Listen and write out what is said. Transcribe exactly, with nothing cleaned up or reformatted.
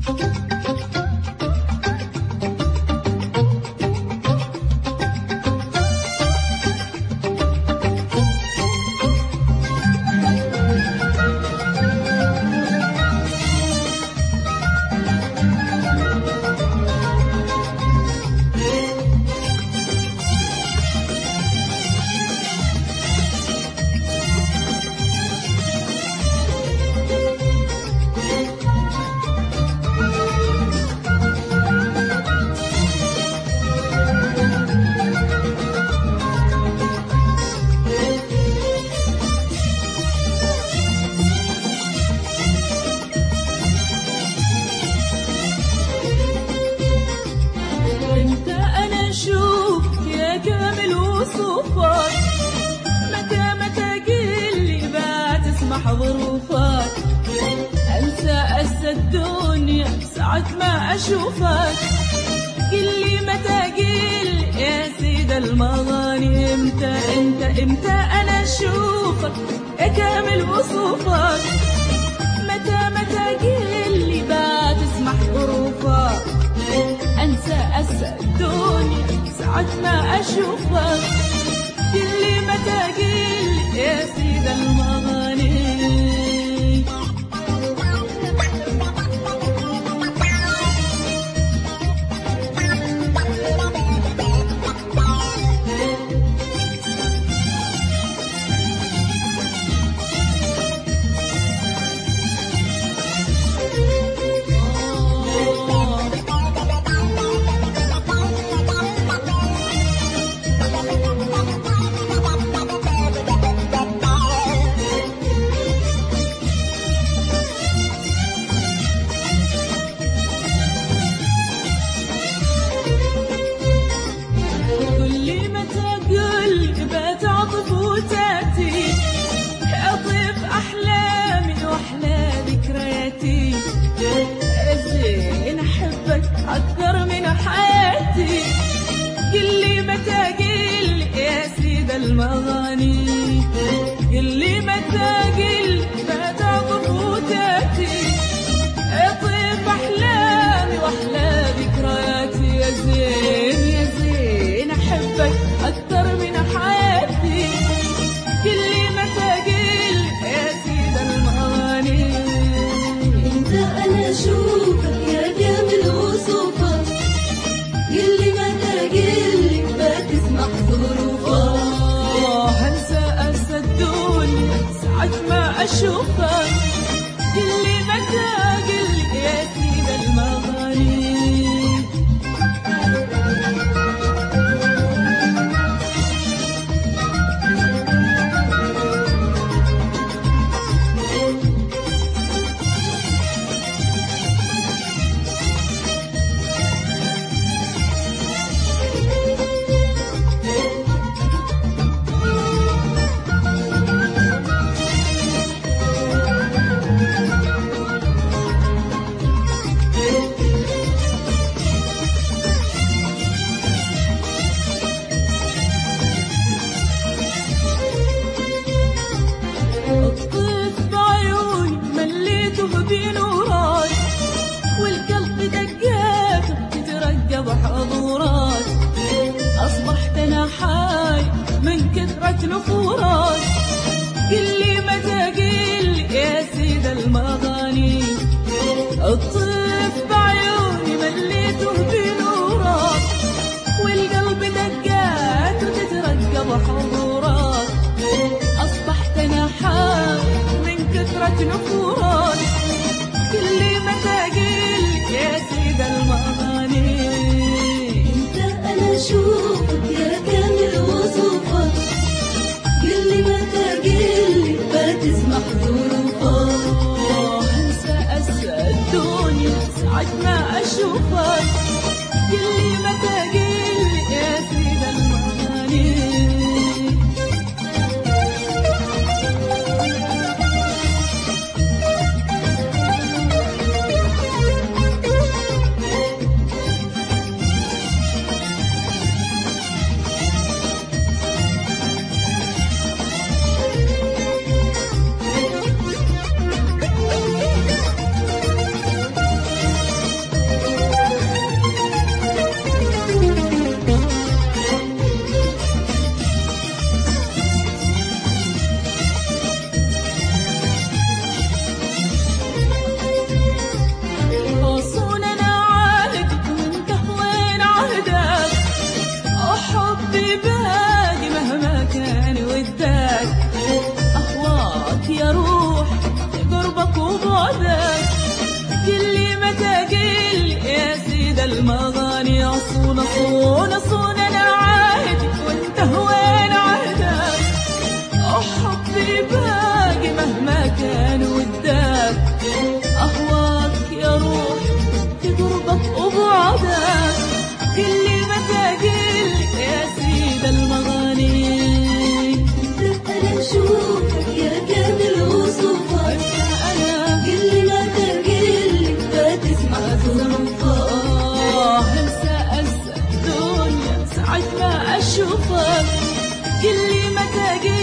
ظروفك أنسى أسى الدنيا ساعة ما أشوفك. قلي متى قل يا سيد المغاني، إمتى إمتى إمتى أنا أشوفك يا كامل وصوفك. متى متى قلي بات تسمح ظروفك أنسى أسى الدنيا ساعة ما أشوفك. قلي متى قل يا سيد المغاني. أكثر من حياتي قلي متى قل يا سيد المغاني. قلي متى قل فتعطف وتاتي أطيب أحلامي وأحلى ذكرياتي. يا زين يا زين أحبك أكثر من حياتي. قلي متى قل يا سيد المغاني. انت أنا أشوفك يا كامل وصوفك. قلي متى قلي بتسمح ظروفك. هنسى أنسى الدنيا ساعة ما أشوفك. قلي متى قلي يا سيد المغاني. أصبحت أنا حاي من كثرة نفورك. قلي متى قل يا سيد المغاني. الطيف بعيوني مليته بنورك والقلب دقات وتترقب حضورك. أصبحت أنا حاي من كثرة نفورك. قلي متى قل يا سيد المغاني. أشوفك يا كامل وصوفك. قلي متى قلي بتسمح ظروفك. هنسى أسى الدنيا ساعة ما أشوفك. قلي متى قلي يا سيد المغاني. المغاني عصونا صونا صونا انا عهدي وانت وين عهدك حبي باقي مهما كان وداك اهواك يا روح في قربك وبعدك قلي متى قلي يا سيد المغاني أنا أشوفك يا كامل وصوفك انا قلي متى قلي بتسمع ظروفك آه انسى انسى الدنيا ساعة ما اشوفك قلي متى قلي